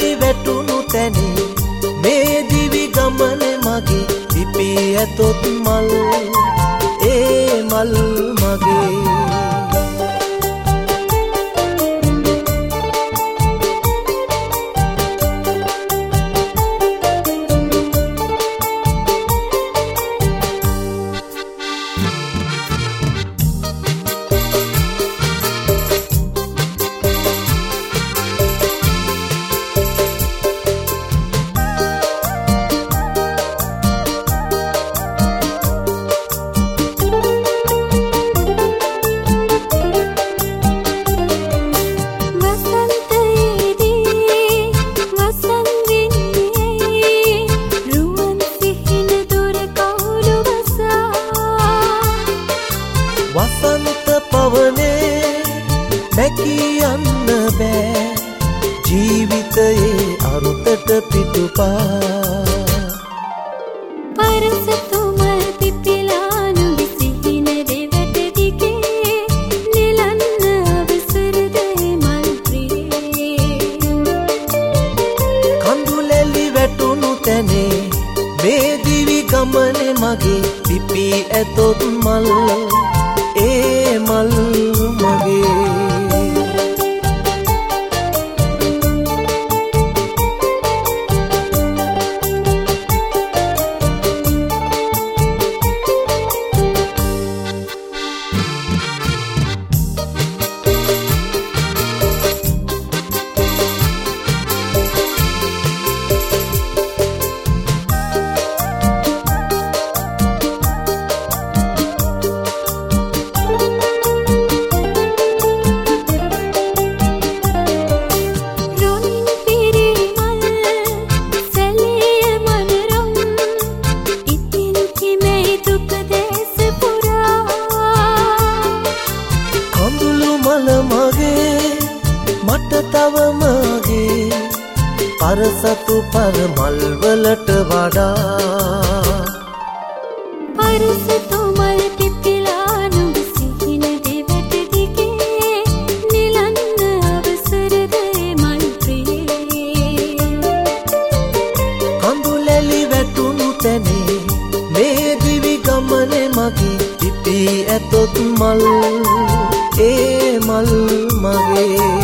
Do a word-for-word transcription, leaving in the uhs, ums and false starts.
ඇලි වැටුණු තැනේ මේ දිවි ගමනේ මගේ පිපි ඇතොත් මල් ඒ මල් මගේ වසන්ත පවනේ දැකියන්න බෑ ජීවිතයේ අරුතට පිටුපා පරසතුමල් පිපිලා නුඹසිහින දෙවට දිගේ නිලන්න අවසරද මල් ප්‍රියේ කඳුලැලි වැටුණු තැනේ මේ දිවි ගමනේ මගේ පිපි ඇතොත් මල් ඒ මල් මගේ මට තවමගේ පරසතු පරමල් වලට වඩා පරසතු මල් පිපිලා නුඹසිහින දෙවට දිගේ නිලන්න අවසරද මල් ප්‍රියේ කඳුලැලි වැටුණු තැනේ මේ දිවි ගමනේ මගේ පිපි ඇතොත් මල් ඒ මල් මගේ